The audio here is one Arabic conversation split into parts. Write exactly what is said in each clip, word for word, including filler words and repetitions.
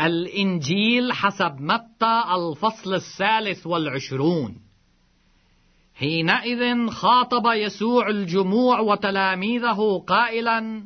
الإنجيل حسب متى الفصل الثالث والعشرون. حينئذ خاطب يسوع الجموع وتلاميذه قائلا: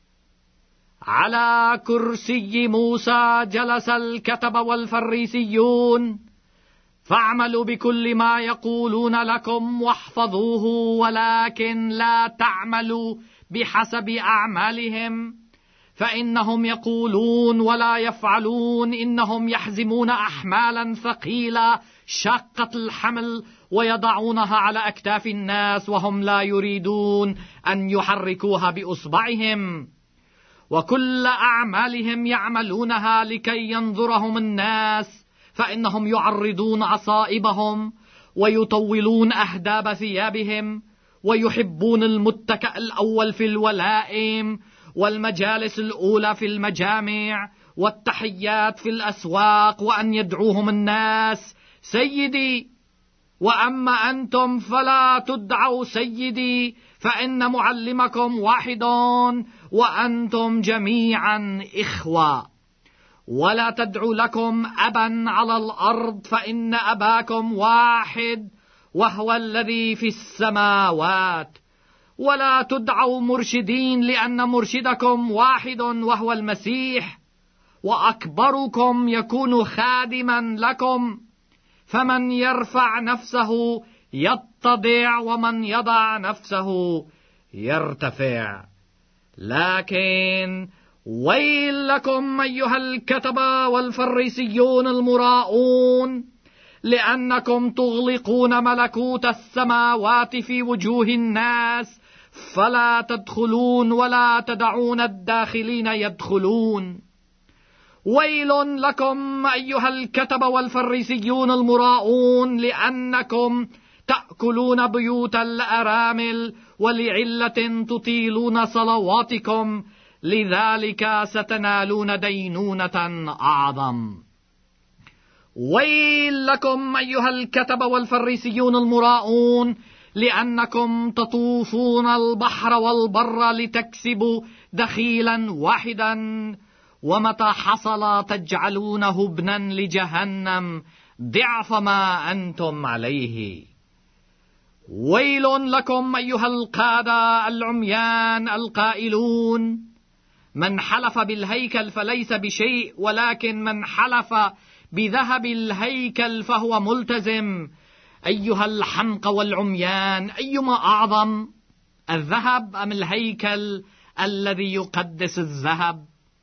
على كرسي موسى جلس الكتبة والفريسيون، فاعملوا بكل ما يقولون لكم واحفظوه، ولكن لا تعملوا بحسب أعمالهم، فإنهم يقولون ولا يفعلون، إنهم يحزمون أحمالا ثقيلة شاقة الحمل ويضعونها على أكتاف الناس، وهم لا يريدون أن يحركوها بأصبعهم، وكل أعمالهم يعملونها لكي ينظرهم الناس، فإنهم يعرضون عصائبهم ويطولون أهداب ثيابهم، ويحبون المتكأ الأول في الولائم، والمجالس الأولى في المجامع، والتحيات في الأسواق، وأن يدعوهم الناس سيدي، وأما أنتم فلا تدعوا سيدي، فإن معلمكم واحد وأنتم جميعا إخوة. ولا تدعوا لكم أبا على الأرض، فإن أباكم واحد وهو الذي في السماوات. ولا تدعوا مرشدين، لأن مرشدكم واحد وهو المسيح، وأكبركم يكون خادما لكم. فمن يرفع نفسه يتضع، ومن يضع نفسه يرتفع. لكن ويل لكم أيها الكتبة والفريسيون المراؤون، لأنكم تغلقون ملكوت السماوات في وجوه الناس، فلا تدخلون ولا تدعون الداخلين يدخلون. ويل لكم أيها الكتبة والفريسيون المراؤون، لأنكم تأكلون بيوت الأرامل، ولعلة تطيلون صلواتكم، لذلك ستنالون دينونة أعظم. ويل لكم أيها الكتبة والفريسيون المراؤون، لأنكم تطوفون البحر والبر لتكسبوا دخيلا واحدا، ومتى حصل تجعلونه ابنا لجهنم ضعف ما أنتم عليه. ويل لكم أيها القادة العميان القائلون: من حلف بالهيكل فليس بشيء، ولكن من حلف بذهب الهيكل فهو ملتزم. أيها الحمقى والعميان، أيما أعظم، الذهب أم الهيكل الذي يقدس الذهب؟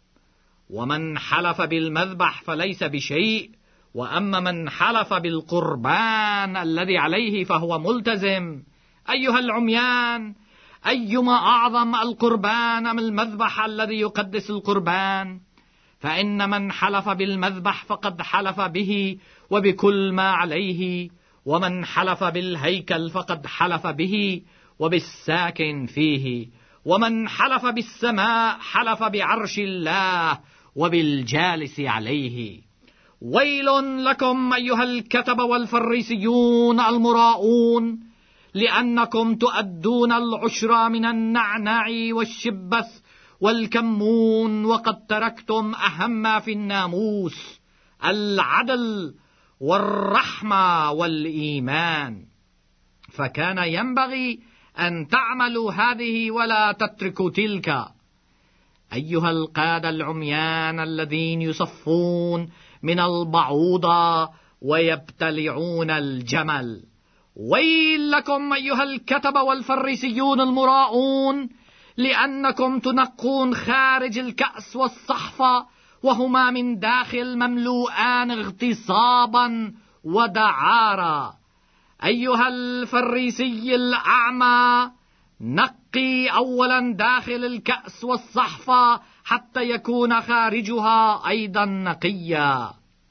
ومن حلف بالمذبح فليس بشيء، وأما من حلف بالقربان الذي عليه فهو ملتزم. أيها العميان، أيما أعظم، القربان أم المذبح الذي يقدس القربان؟ فإن من حلف بالمذبح فقد حلف به وبكل ما عليه، ومن حلف بالهيكل فقد حلف به وبالساكن فيه، ومن حلف بالسماء حلف بعرش الله وبالجالس عليه. ويل لكم أيها الكتبة والفريسيون المراؤون، لأنكم تؤدون العشر من النعناع والشبث والكمون، وقد تركتم أهم ما في الناموس: العدل والرحمة والإيمان. فكان ينبغي أن تعملوا هذه ولا تتركوا تلك. أيها القادة العميان الذين يصفون من البعوضة ويبتلعون الجمل، ويل لكم أيها الكتبة والفريسيون المراؤون، لأنكم تنقون خارج الكأس والصحفة، وهما من داخل مملوءان اغتصابا ودعارا. أيها الفريسي الأعمى، نقي أولا داخل الكأس والصحفة حتى يكون خارجها أيضا نقيا.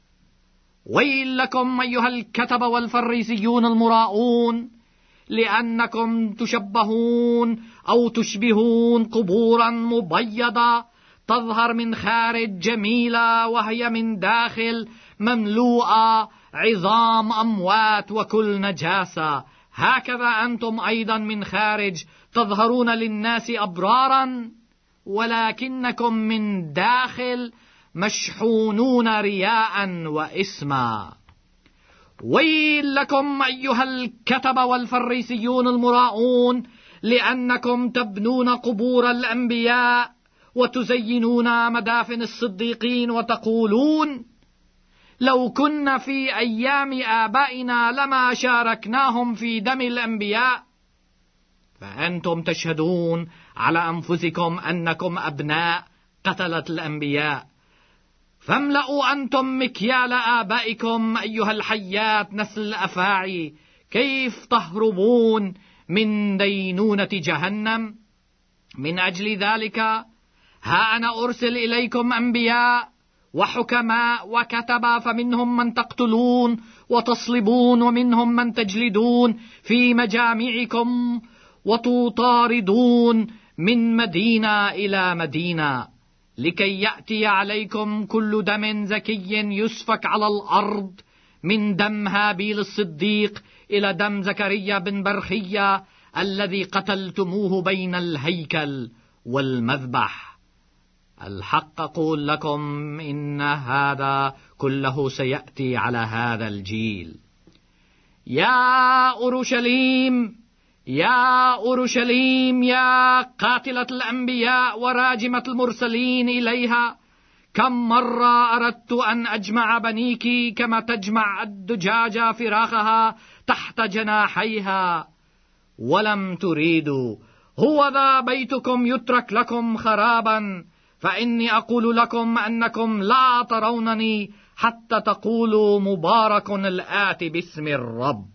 ويل لكم أيها الكتبة والفريسيون المراؤون، لأنكم تشبهون أو تشبهون قبورا مبيضة، تظهر من خارج جميلة وهي من داخل مملوءة عظام أموات وكل نجاسة. هكذا أنتم أيضا من خارج تظهرون للناس أبرارا، ولكنكم من داخل مشحونون رياء وإثما. ويل لكم أيها الكتبة والفريسيون المراؤون، لأنكم تبنون قبور الأنبياء وتزينون مدافن الصديقين، وتقولون لو كنا في أيام آبائنا لما شاركناهم في دم الأنبياء. فأنتم تشهدون على أنفسكم أنكم أبناء قتلة الأنبياء، فاملأوا أنتم مكيال آبائكم أيها الحيات نسل الأفاعي، كيف تهربون من دينونة جهنم؟ من أجل ذلك ها أنا أرسل إليكم أنبياء وحكماء وكتبا، فمنهم من تقتلون وتصلبون، ومنهم من تجلدون في مجامعكم وتطاردون من مدينة إلى مدينة، لكي يأتي عليكم كل دم زكي يسفك على الأرض، من دم هابيل الصديق إلى دم زكريا بن برخية الذي قتلتموه بين الهيكل والمذبح. الحق أقول لكم إن هذا كله سيأتي على هذا الجيل. يا أورشليم يا أورشليم يا قاتلة الأنبياء وراجمة المرسلين إليها، كم مرة أردت أن أجمع بنيك كما تجمع الدجاجة فراخها تحت جناحيها، ولم تريدوا. هو ذا بيتكم يترك لكم خرابا، فإني أقول لكم أنكم لا ترونني حتى تقولوا مبارك الآتي باسم الرب.